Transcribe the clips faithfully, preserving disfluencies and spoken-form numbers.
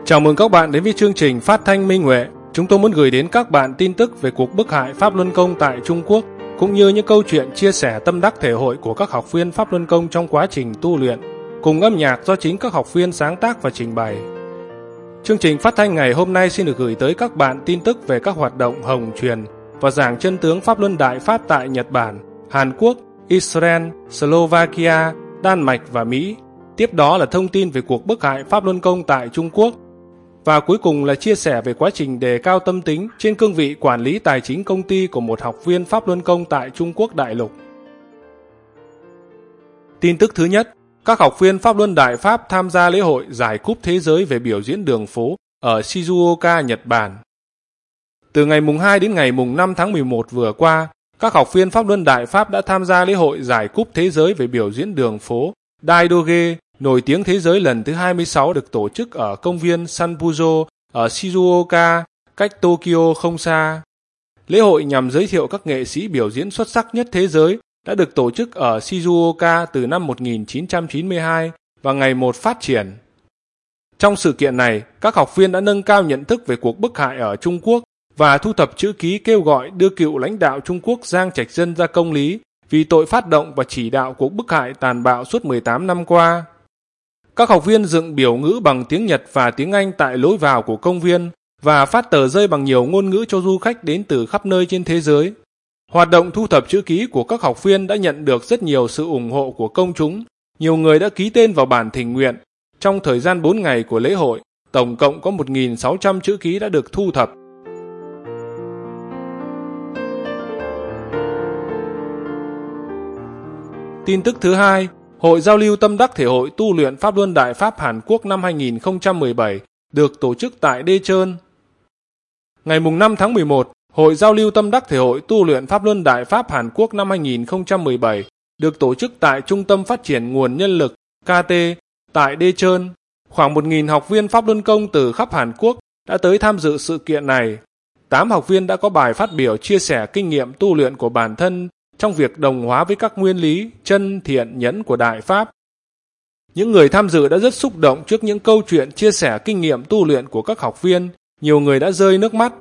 Chào mừng các bạn đến với chương trình Phát thanh Minh Huệ. Chúng tôi muốn gửi đến các bạn tin tức về cuộc bức hại Pháp Luân Công tại Trung Quốc, cũng như những câu chuyện chia sẻ tâm đắc thể hội của các học viên Pháp Luân Công trong quá trình tu luyện, cùng âm nhạc do chính các học viên sáng tác và trình bày. Chương trình phát thanh ngày hôm nay xin được gửi tới các bạn tin tức về các hoạt động hồng truyền và giảng chân tướng Pháp Luân Đại Pháp tại Nhật Bản, Hàn Quốc, Israel, Slovakia, Đan Mạch và Mỹ. Tiếp đó là thông tin về cuộc bức hại Pháp Luân Công tại Trung Quốc. Và cuối cùng là chia sẻ về quá trình đề cao tâm tính trên cương vị quản lý tài chính công ty của một học viên Pháp Luân Công tại Trung Quốc đại lục. Tin tức thứ nhất, các học viên Pháp Luân Đại Pháp tham gia lễ hội giải cúp thế giới về biểu diễn đường phố ở Shizuoka, Nhật Bản. Từ ngày mùng hai đến ngày mùng năm tháng mười một vừa qua, các học viên Pháp Luân Đại Pháp đã tham gia lễ hội giải cúp thế giới về biểu diễn đường phố Daidoge, nổi tiếng thế giới lần thứ hai mươi sáu, được tổ chức ở công viên Sanpuzo ở Shizuoka, cách Tokyo không xa. Lễ hội nhằm giới thiệu các nghệ sĩ biểu diễn xuất sắc nhất thế giới đã được tổ chức ở Shizuoka từ năm một nghìn chín trăm chín mươi hai và ngày một phát triển. Trong sự kiện này, các học viên đã nâng cao nhận thức về cuộc bức hại ở Trung Quốc và thu thập chữ ký kêu gọi đưa cựu lãnh đạo Trung Quốc Giang Trạch Dân ra công lý vì tội phát động và chỉ đạo cuộc bức hại tàn bạo suốt mười tám năm qua. Các học viên dựng biểu ngữ bằng tiếng Nhật và tiếng Anh tại lối vào của công viên và phát tờ rơi bằng nhiều ngôn ngữ cho du khách đến từ khắp nơi trên thế giới. Hoạt động thu thập chữ ký của các học viên đã nhận được rất nhiều sự ủng hộ của công chúng. Nhiều người đã ký tên vào bản thỉnh nguyện. Trong thời gian bốn ngày của lễ hội, tổng cộng có một nghìn sáu trăm chữ ký đã được thu thập. Tin tức thứ hai, Hội giao lưu tâm đắc thể hội tu luyện Pháp Luân Đại Pháp Hàn Quốc năm hai nghìn không trăm mười bảy được tổ chức tại Daejeon. Ngày mùng năm tháng mười một, Hội giao lưu tâm đắc thể hội tu luyện Pháp Luân Đại Pháp Hàn Quốc năm hai nghìn không trăm mười bảy được tổ chức tại Trung tâm Phát triển Nguồn Nhân lực K T tại Daejeon. Khoảng một nghìn học viên Pháp Luân Công từ khắp Hàn Quốc đã tới tham dự sự kiện này. Tám học viên đã có bài phát biểu chia sẻ kinh nghiệm tu luyện của bản thân trong việc đồng hóa với các nguyên lý chân thiện nhẫn của Đại Pháp. Những người tham dự đã rất xúc động trước những câu chuyện chia sẻ kinh nghiệm tu luyện của các học viên. Nhiều người đã rơi nước mắt.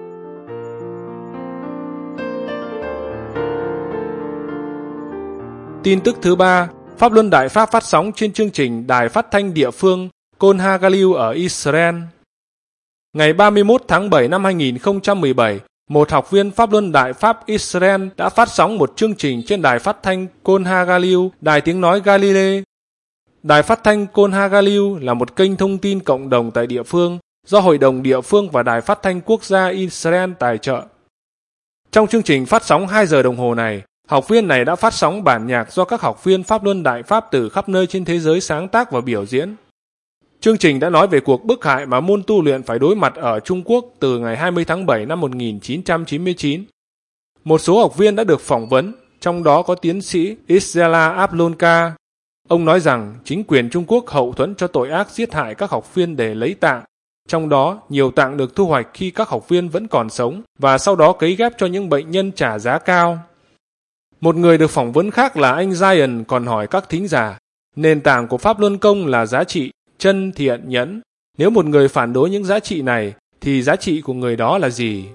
Tin tức thứ ba, Pháp Luân Đại Pháp phát sóng trên chương trình đài phát thanh địa phương Kol Hagaliu ở Israel. Ngày ba mươi mốt tháng bảy năm hai nghìn không trăm mười bảy, một học viên Pháp Luân Đại Pháp Israel đã phát sóng một chương trình trên đài phát thanh Kol Hagaliu, đài tiếng nói Galilee. Đài phát thanh Kol Hagaliu là một kênh thông tin cộng đồng tại địa phương do Hội đồng địa phương và Đài phát thanh quốc gia Israel tài trợ. Trong chương trình phát sóng hai giờ đồng hồ này, học viên này đã phát sóng bản nhạc do các học viên Pháp Luân Đại Pháp từ khắp nơi trên thế giới sáng tác và biểu diễn. Chương trình đã nói về cuộc bức hại mà môn tu luyện phải đối mặt ở Trung Quốc từ ngày hai mươi tháng bảy năm một nghìn chín trăm chín mươi chín. Một số học viên đã được phỏng vấn, trong đó có tiến sĩ Isela Ablonka. Ông nói rằng chính quyền Trung Quốc hậu thuẫn cho tội ác giết hại các học viên để lấy tạng. Trong đó, nhiều tạng được thu hoạch khi các học viên vẫn còn sống và sau đó cấy ghép cho những bệnh nhân trả giá cao. Một người được phỏng vấn khác là anh Zion còn hỏi các thính giả, nền tảng của Pháp Luân Công là giá trị chân thiện nhẫn. Nếu một người phản đối những giá trị này, thì giá trị của người đó là gì?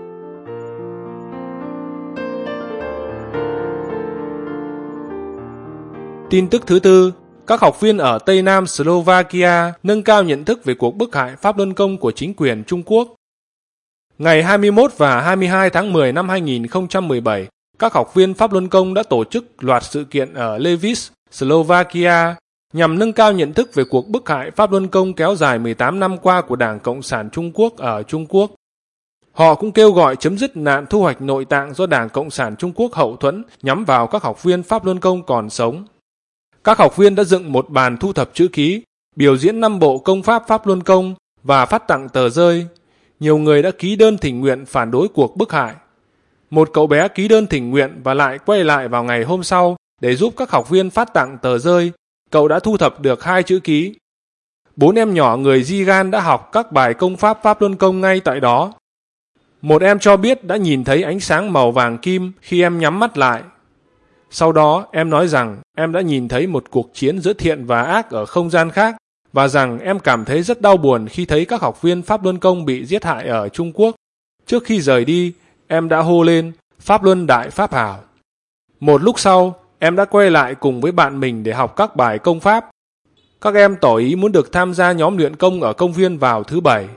Tin tức thứ tư, các học viên ở Tây Nam Slovakia nâng cao nhận thức về cuộc bức hại Pháp Luân Công của chính quyền Trung Quốc. Ngày hai mươi mốt và hai mươi hai tháng mười năm hai nghìn không trăm mười bảy, các học viên Pháp Luân Công đã tổ chức loạt sự kiện ở Levice, Slovakia, nhằm nâng cao nhận thức về cuộc bức hại Pháp Luân Công kéo dài mười tám năm qua của Đảng Cộng sản Trung Quốc ở Trung Quốc. Họ cũng kêu gọi chấm dứt nạn thu hoạch nội tạng do Đảng Cộng sản Trung Quốc hậu thuẫn nhắm vào các học viên Pháp Luân Công còn sống. Các học viên đã dựng một bàn thu thập chữ ký, biểu diễn năm bộ công pháp Pháp Luân Công và phát tặng tờ rơi. Nhiều người đã ký đơn thỉnh nguyện phản đối cuộc bức hại. Một cậu bé ký đơn thỉnh nguyện và lại quay lại vào ngày hôm sau để giúp các học viên phát tặng tờ rơi. Cậu đã thu thập được hai chữ ký. Bốn em nhỏ người Jigan đã học các bài công pháp Pháp Luân Công ngay tại đó. Một em cho biết đã nhìn thấy ánh sáng màu vàng kim khi em nhắm mắt lại. Sau đó, em nói rằng em đã nhìn thấy một cuộc chiến giữa thiện và ác ở không gian khác và rằng em cảm thấy rất đau buồn khi thấy các học viên Pháp Luân Công bị giết hại ở Trung Quốc. Trước khi rời đi, em đã hô lên Pháp Luân Đại Pháp Hảo. Một lúc sau, em đã quay lại cùng với bạn mình để học các bài công pháp. Các em tỏ ý muốn được tham gia nhóm luyện công ở công viên vào thứ Bảy.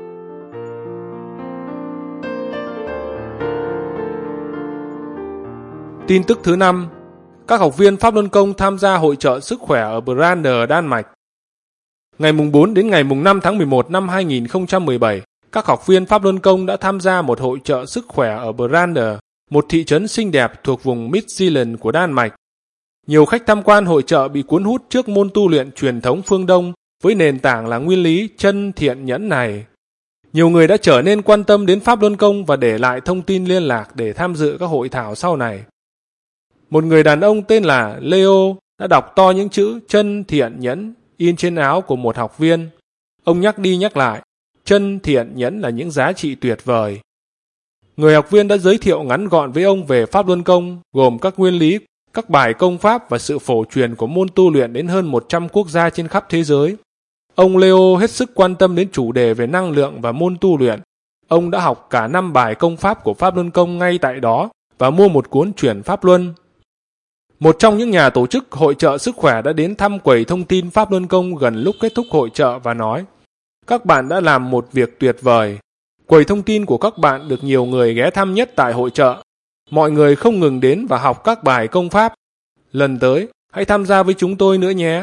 Tin tức thứ năm, các học viên Pháp Luân Công tham gia hội chợ sức khỏe ở Brander, Đan Mạch. Ngày mùng bốn đến ngày mùng năm tháng mười một năm hai nghìn không trăm mười bảy, các học viên Pháp Luân Công đã tham gia một hội chợ sức khỏe ở Brander, một thị trấn xinh đẹp thuộc vùng Midtjylland của Đan Mạch. Nhiều khách tham quan hội chợ bị cuốn hút trước môn tu luyện truyền thống phương Đông với nền tảng là nguyên lý chân thiện nhẫn này. Nhiều người đã trở nên quan tâm đến Pháp Luân Công và để lại thông tin liên lạc để tham dự các hội thảo sau này. Một người đàn ông tên là Leo đã đọc to những chữ chân thiện nhẫn in trên áo của một học viên. Ông nhắc đi nhắc lại, chân thiện nhẫn là những giá trị tuyệt vời. Người học viên đã giới thiệu ngắn gọn với ông về Pháp Luân Công, gồm các nguyên lý, các bài công pháp và sự phổ truyền của môn tu luyện đến hơn một trăm quốc gia trên khắp thế giới. Ông Leo hết sức quan tâm đến chủ đề về năng lượng và môn tu luyện. Ông đã học cả năm bài công pháp của Pháp Luân Công ngay tại đó và mua một cuốn Chuyển Pháp Luân. Một trong những nhà tổ chức hội chợ sức khỏe đã đến thăm quầy thông tin Pháp Luân Công gần lúc kết thúc hội chợ và nói: "Các bạn đã làm một việc tuyệt vời. Quầy thông tin của các bạn được nhiều người ghé thăm nhất tại hội chợ. Mọi người không ngừng đến và học các bài công pháp. Lần tới, hãy tham gia với chúng tôi nữa nhé."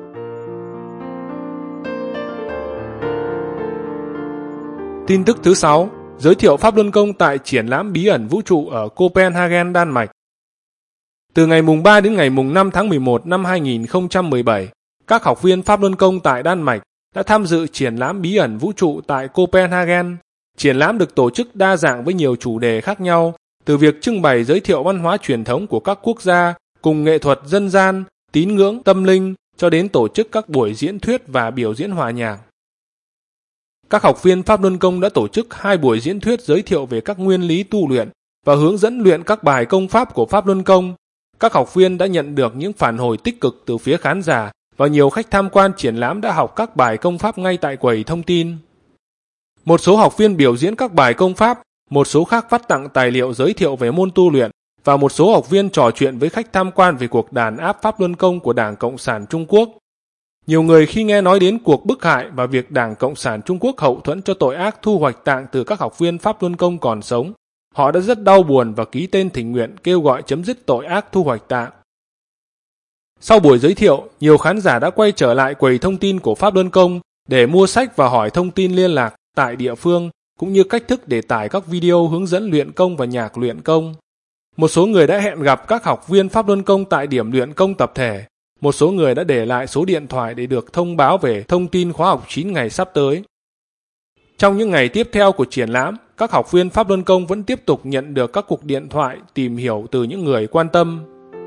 Tin tức thứ sáu, giới thiệu Pháp Luân Công tại triển lãm bí ẩn vũ trụ ở Copenhagen, Đan Mạch. Từ ngày mùng ba đến ngày mùng năm tháng mười một năm hai nghìn không trăm mười bảy, các học viên Pháp Luân Công tại Đan Mạch đã tham dự triển lãm bí ẩn vũ trụ tại Copenhagen. Triển lãm được tổ chức đa dạng với nhiều chủ đề khác nhau, từ việc trưng bày giới thiệu văn hóa truyền thống của các quốc gia, cùng nghệ thuật dân gian, tín ngưỡng, tâm linh, cho đến tổ chức các buổi diễn thuyết và biểu diễn hòa nhạc. Các học viên Pháp Luân Công đã tổ chức hai buổi diễn thuyết giới thiệu về các nguyên lý tu luyện và hướng dẫn luyện các bài công pháp của Pháp Luân Công. Các học viên đã nhận được những phản hồi tích cực từ phía khán giả và nhiều khách tham quan triển lãm đã học các bài công pháp ngay tại quầy thông tin. Một số học viên biểu diễn các bài công pháp, một số khác phát tặng tài liệu giới thiệu về môn tu luyện và một số học viên trò chuyện với khách tham quan về cuộc đàn áp Pháp Luân Công của Đảng Cộng sản Trung Quốc. Nhiều người khi nghe nói đến cuộc bức hại và việc Đảng Cộng sản Trung Quốc hậu thuẫn cho tội ác thu hoạch tạng từ các học viên Pháp Luân Công còn sống, họ đã rất đau buồn và ký tên thỉnh nguyện kêu gọi chấm dứt tội ác thu hoạch tạng. Sau buổi giới thiệu, nhiều khán giả đã quay trở lại quầy thông tin của Pháp Luân Công để mua sách và hỏi thông tin liên lạc tại địa phương, cũng như cách thức để tải các video hướng dẫn luyện công và nhạc luyện công. Một số người đã hẹn gặp các học viên Pháp Luân Công tại điểm luyện công tập thể. Một số người đã để lại số điện thoại để được thông báo về thông tin khóa học chín ngày sắp tới. Trong những ngày tiếp theo của triển lãm, các học viên Pháp Luân Công vẫn tiếp tục nhận được các cuộc điện thoại tìm hiểu từ những người quan tâm.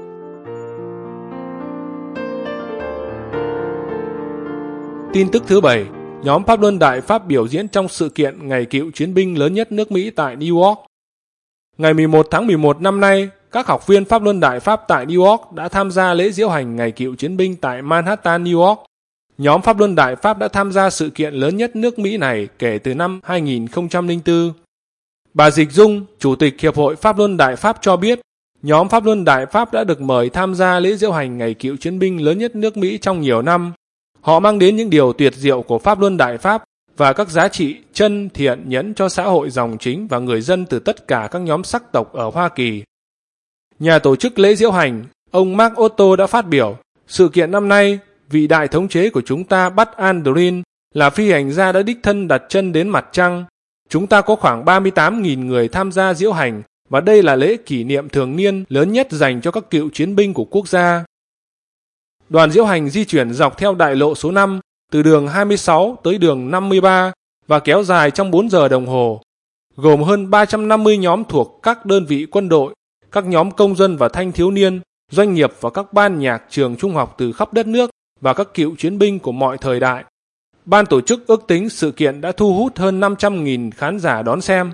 Tin tức thứ bảy, nhóm Pháp Luân Đại Pháp biểu diễn trong sự kiện Ngày Cựu Chiến binh lớn nhất nước Mỹ tại New York. Ngày mười một tháng mười một năm nay, các học viên Pháp Luân Đại Pháp tại New York đã tham gia lễ diễu hành Ngày Cựu Chiến binh tại Manhattan, New York. Nhóm Pháp Luân Đại Pháp đã tham gia sự kiện lớn nhất nước Mỹ này kể từ năm hai nghìn không trăm lẻ bốn. Bà Dịch Dung, Chủ tịch Hiệp hội Pháp Luân Đại Pháp cho biết, nhóm Pháp Luân Đại Pháp đã được mời tham gia lễ diễu hành Ngày Cựu Chiến binh lớn nhất nước Mỹ trong nhiều năm. Họ mang đến những điều tuyệt diệu của Pháp Luân Đại Pháp và các giá trị chân thiện nhẫn cho xã hội dòng chính và người dân từ tất cả các nhóm sắc tộc ở Hoa Kỳ. Nhà tổ chức lễ diễu hành, ông Mark Otto đã phát biểu, sự kiện năm nay, vị đại thống chế của chúng ta Buzz Aldrin là phi hành gia đã đích thân đặt chân đến mặt trăng. Chúng ta có khoảng ba mươi tám nghìn người tham gia diễu hành và đây là lễ kỷ niệm thường niên lớn nhất dành cho các cựu chiến binh của quốc gia. Đoàn diễu hành di chuyển dọc theo đại lộ số năm từ đường hai mươi sáu tới đường năm mươi ba và kéo dài trong bốn giờ đồng hồ, gồm hơn ba trăm năm mươi nhóm thuộc các đơn vị quân đội, các nhóm công dân và thanh thiếu niên, doanh nghiệp và các ban nhạc trường trung học từ khắp đất nước và các cựu chiến binh của mọi thời đại. Ban tổ chức ước tính sự kiện đã thu hút hơn năm trăm nghìn khán giả đón xem.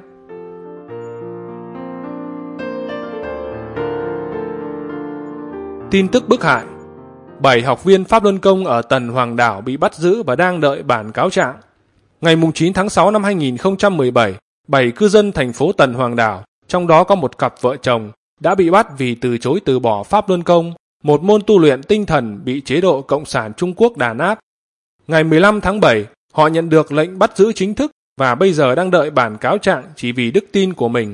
Tin tức bức hại. bảy học viên Pháp Luân Công ở Tần Hoàng Đảo bị bắt giữ và đang đợi bản cáo trạng. Ngày chín tháng sáu năm hai nghìn không trăm mười bảy, bảy cư dân thành phố Tần Hoàng Đảo, trong đó có một cặp vợ chồng, đã bị bắt vì từ chối từ bỏ Pháp Luân Công, một môn tu luyện tinh thần bị chế độ Cộng sản Trung Quốc đàn áp. Ngày mười lăm tháng bảy, họ nhận được lệnh bắt giữ chính thức và bây giờ đang đợi bản cáo trạng chỉ vì đức tin của mình.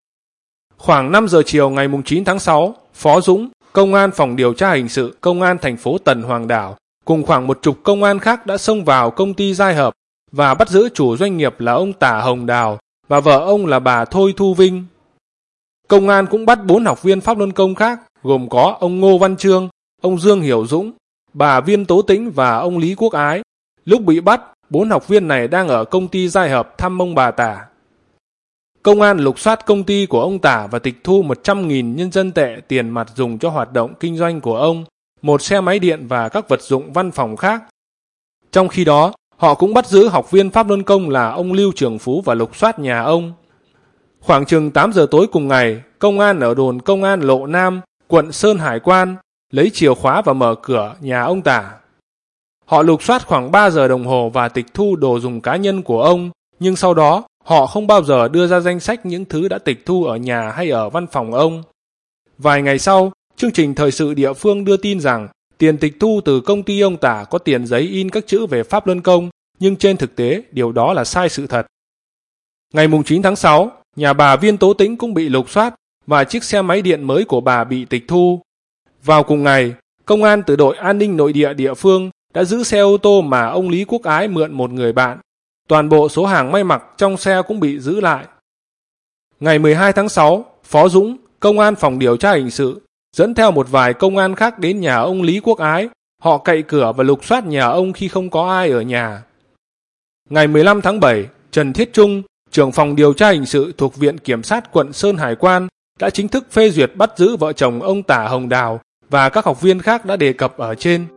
Khoảng năm giờ chiều ngày chín tháng sáu, Phó Dũng, Công an phòng điều tra hình sự Công an thành phố Tần Hoàng Đảo, cùng khoảng một chục công an khác đã xông vào công ty Giai Hợp và bắt giữ chủ doanh nghiệp là ông Tả Hồng Đào và vợ ông là bà Thôi Thu Vinh. Công an cũng bắt bốn học viên Pháp Luân Công khác, gồm có ông Ngô Văn Trương, ông Dương Hiểu Dũng, bà Viên Tố Tĩnh và ông Lý Quốc Ái. Lúc bị bắt, bốn học viên này đang ở công ty Giai Hợp thăm ông bà Tả. Công an lục soát công ty của ông Tả và tịch thu một trăm nghìn nhân dân tệ tiền mặt dùng cho hoạt động kinh doanh của ông, một xe máy điện và các vật dụng văn phòng khác. Trong khi đó, họ cũng bắt giữ học viên Pháp Luân Công là ông Lưu Trường Phú và lục soát nhà ông. Khoảng chừng tám giờ tối cùng ngày, công an ở đồn công an Lộ Nam, quận Sơn Hải Quan, lấy chìa khóa và mở cửa nhà ông Tả. Họ lục soát khoảng ba giờ đồng hồ và tịch thu đồ dùng cá nhân của ông, nhưng sau đó họ không bao giờ đưa ra danh sách những thứ đã tịch thu ở nhà hay ở văn phòng ông. Vài ngày sau, chương trình thời sự địa phương đưa tin rằng tiền tịch thu từ công ty ông Tả có tiền giấy in các chữ về Pháp Luân Công, nhưng trên thực tế điều đó là sai sự thật. Ngày chín tháng sáu, nhà bà Viên Tố Tĩnh cũng bị lục soát và chiếc xe máy điện mới của bà bị tịch thu. Vào cùng ngày, công an từ đội an ninh nội địa địa phương đã giữ xe ô tô mà ông Lý Quốc Ái mượn một người bạn. Toàn bộ số hàng may mặc trong xe cũng bị giữ lại. Ngày mười hai tháng sáu, Phó Dũng, Công an phòng điều tra hình sự, dẫn theo một vài công an khác đến nhà ông Lý Quốc Ái. Họ cậy cửa và lục soát nhà ông khi không có ai ở nhà. Ngày mười lăm tháng bảy, Trần Thiết Trung, trưởng phòng điều tra hình sự thuộc Viện Kiểm sát quận Sơn Hải Quan, đã chính thức phê duyệt bắt giữ vợ chồng ông Tả Hồng Đào và các học viên khác đã đề cập ở trên.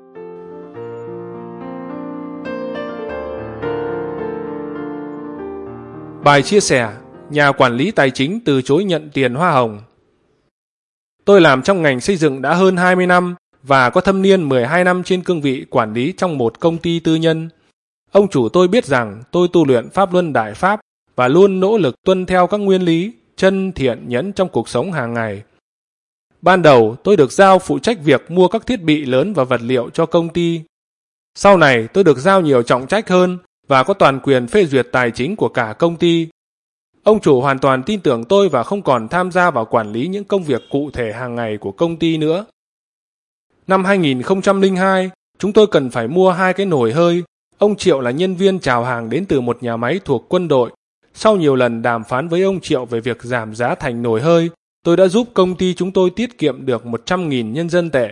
Bài chia sẻ, nhà quản lý tài chính từ chối nhận tiền hoa hồng. Tôi làm trong ngành xây dựng đã hơn hai mươi năm và có thâm niên mười hai năm trên cương vị quản lý trong một công ty tư nhân. Ông chủ tôi biết rằng tôi tu luyện Pháp Luân Đại Pháp và luôn nỗ lực tuân theo các nguyên lý, chân, thiện, nhẫn trong cuộc sống hàng ngày. Ban đầu tôi được giao phụ trách việc mua các thiết bị lớn và vật liệu cho công ty. Sau này tôi được giao nhiều trọng trách hơn và có toàn quyền phê duyệt tài chính của cả công ty. Ông chủ hoàn toàn tin tưởng tôi và không còn tham gia vào quản lý những công việc cụ thể hàng ngày của công ty nữa. Năm hai nghìn không trăm lẻ hai, chúng tôi cần phải mua hai cái nồi hơi. Ông Triệu là nhân viên chào hàng đến từ một nhà máy thuộc quân đội. Sau nhiều lần đàm phán với ông Triệu về việc giảm giá thành nồi hơi, tôi đã giúp công ty chúng tôi tiết kiệm được một trăm nghìn nhân dân tệ.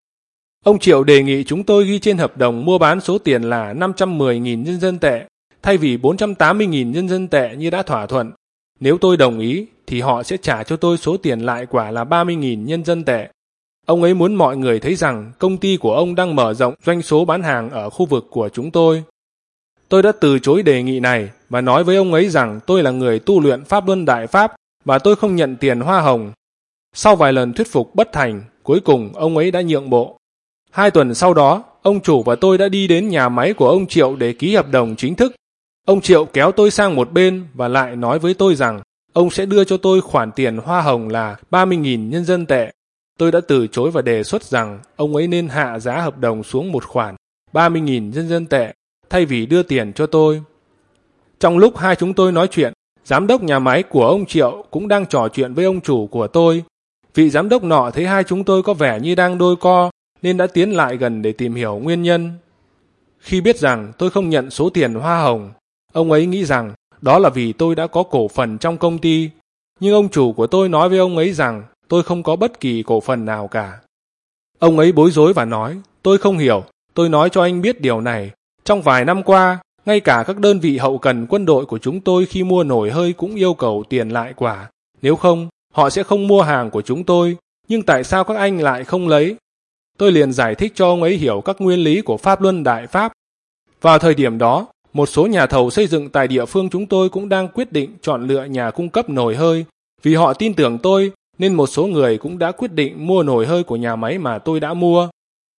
Ông Triệu đề nghị chúng tôi ghi trên hợp đồng mua bán số tiền là năm trăm mười nghìn nhân dân tệ, thay vì bốn trăm tám mươi nghìn nhân dân tệ như đã thỏa thuận. Nếu tôi đồng ý, thì họ sẽ trả cho tôi số tiền lại quả là ba mươi nghìn nhân dân tệ. Ông ấy muốn mọi người thấy rằng công ty của ông đang mở rộng doanh số bán hàng ở khu vực của chúng tôi. Tôi đã từ chối đề nghị này và nói với ông ấy rằng tôi là người tu luyện Pháp Luân Đại Pháp và tôi không nhận tiền hoa hồng. Sau vài lần thuyết phục bất thành, cuối cùng ông ấy đã nhượng bộ. Hai tuần sau đó, ông chủ và tôi đã đi đến nhà máy của ông Triệu để ký hợp đồng chính thức. Ông Triệu kéo tôi sang một bên và lại nói với tôi rằng ông sẽ đưa cho tôi khoản tiền hoa hồng là ba mươi nghìn nhân dân tệ. Tôi đã từ chối và đề xuất rằng ông ấy nên hạ giá hợp đồng xuống một khoản ba mươi nghìn nhân dân tệ thay vì đưa tiền cho tôi. Trong lúc hai chúng tôi nói chuyện, giám đốc nhà máy của ông Triệu cũng đang trò chuyện với ông chủ của tôi. Vị giám đốc nọ thấy hai chúng tôi có vẻ như đang đôi co nên đã tiến lại gần để tìm hiểu nguyên nhân. Khi biết rằng tôi không nhận số tiền hoa hồng, ông ấy nghĩ rằng đó là vì tôi đã có cổ phần trong công ty. Nhưng ông chủ của tôi nói với ông ấy rằng tôi không có bất kỳ cổ phần nào cả. Ông ấy bối rối và nói, tôi không hiểu, tôi nói cho anh biết điều này. Trong vài năm qua, ngay cả các đơn vị hậu cần quân đội của chúng tôi khi mua nồi hơi cũng yêu cầu tiền lại quả. Nếu không, họ sẽ không mua hàng của chúng tôi. Nhưng tại sao các anh lại không lấy? Tôi liền giải thích cho ông ấy hiểu các nguyên lý của Pháp Luân Đại Pháp. Vào thời điểm đó, một số nhà thầu xây dựng tại địa phương chúng tôi cũng đang quyết định chọn lựa nhà cung cấp nồi hơi. Vì họ tin tưởng tôi, nên một số người cũng đã quyết định mua nồi hơi của nhà máy mà tôi đã mua.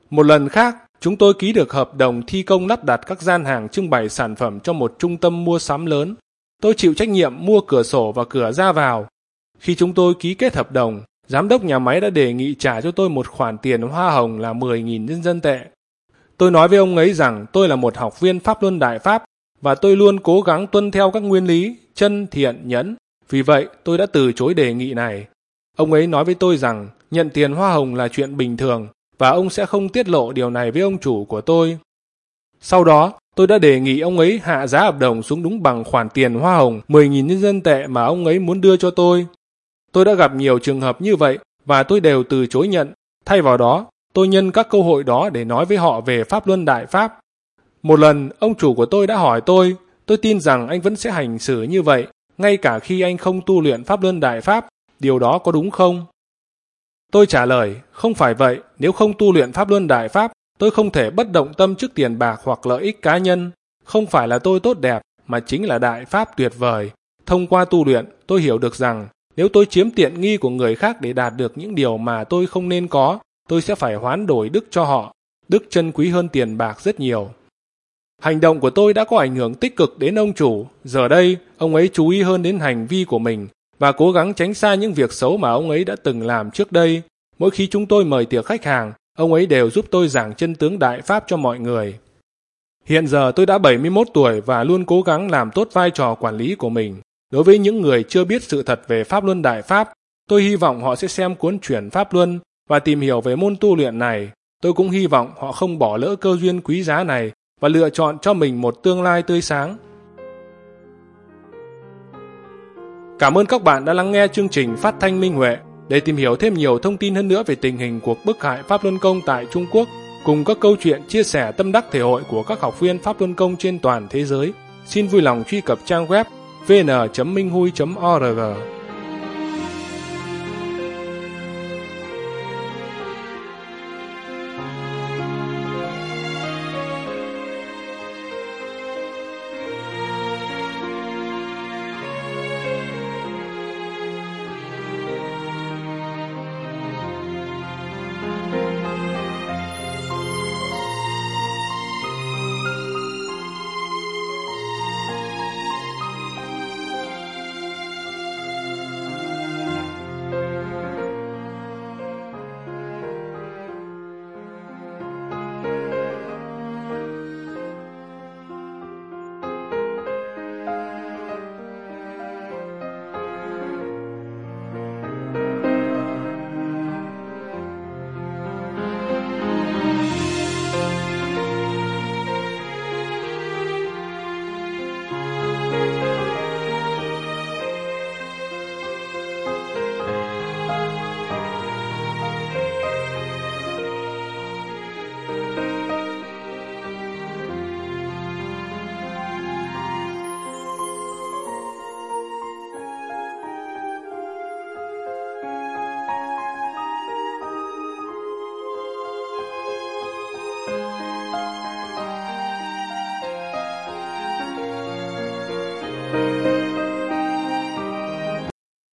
Một lần khác, chúng tôi ký được hợp đồng thi công lắp đặt các gian hàng trưng bày sản phẩm cho một trung tâm mua sắm lớn. Tôi chịu trách nhiệm mua cửa sổ và cửa ra vào. Khi chúng tôi ký kết hợp đồng, giám đốc nhà máy đã đề nghị trả cho tôi một khoản tiền hoa hồng là mười nghìn nhân dân tệ. Tôi nói với ông ấy rằng tôi là một học viên Pháp Luân Đại Pháp và tôi luôn cố gắng tuân theo các nguyên lý chân, thiện, nhẫn. Vì vậy, tôi đã từ chối đề nghị này. Ông ấy nói với tôi rằng nhận tiền hoa hồng là chuyện bình thường và ông sẽ không tiết lộ điều này với ông chủ của tôi. Sau đó, tôi đã đề nghị ông ấy hạ giá hợp đồng xuống đúng bằng khoản tiền hoa hồng mười nghìn nhân dân tệ mà ông ấy muốn đưa cho tôi. Tôi đã gặp nhiều trường hợp như vậy và tôi đều từ chối nhận. Thay vào đó, tôi nhân các cơ hội đó để nói với họ về Pháp Luân Đại Pháp. Một lần, ông chủ của tôi đã hỏi tôi, tôi tin rằng anh vẫn sẽ hành xử như vậy, ngay cả khi anh không tu luyện Pháp Luân Đại Pháp. Điều đó có đúng không? Tôi trả lời, không phải vậy, nếu không tu luyện Pháp Luân Đại Pháp, tôi không thể bất động tâm trước tiền bạc hoặc lợi ích cá nhân. Không phải là tôi tốt đẹp, mà chính là Đại Pháp tuyệt vời. Thông qua tu luyện, tôi hiểu được rằng, nếu tôi chiếm tiện nghi của người khác để đạt được những điều mà tôi không nên có, tôi sẽ phải hoán đổi đức cho họ. Đức chân quý hơn tiền bạc rất nhiều. Hành động của tôi đã có ảnh hưởng tích cực đến ông chủ. Giờ đây, ông ấy chú ý hơn đến hành vi của mình và cố gắng tránh xa những việc xấu mà ông ấy đã từng làm trước đây. Mỗi khi chúng tôi mời tiệc khách hàng, ông ấy đều giúp tôi giảng chân tướng Đại Pháp cho mọi người. Hiện giờ tôi đã bảy mươi mốt tuổi và luôn cố gắng làm tốt vai trò quản lý của mình. Đối với những người chưa biết sự thật về Pháp Luân Đại Pháp, tôi hy vọng họ sẽ xem cuốn Chuyển Pháp Luân và tìm hiểu về môn tu luyện này. Tôi cũng hy vọng họ không bỏ lỡ cơ duyên quý giá này và lựa chọn cho mình một tương lai tươi sáng. Cảm ơn các bạn đã lắng nghe chương trình Phát thanh Minh Huệ. Để tìm hiểu thêm nhiều thông tin hơn nữa về tình hình cuộc bức hại Pháp Luân Công tại Trung Quốc, cùng các câu chuyện chia sẻ tâm đắc thể hội của các học viên Pháp Luân Công trên toàn thế giới, xin vui lòng truy cập trang web vê en chấm minh hui chấm o r g.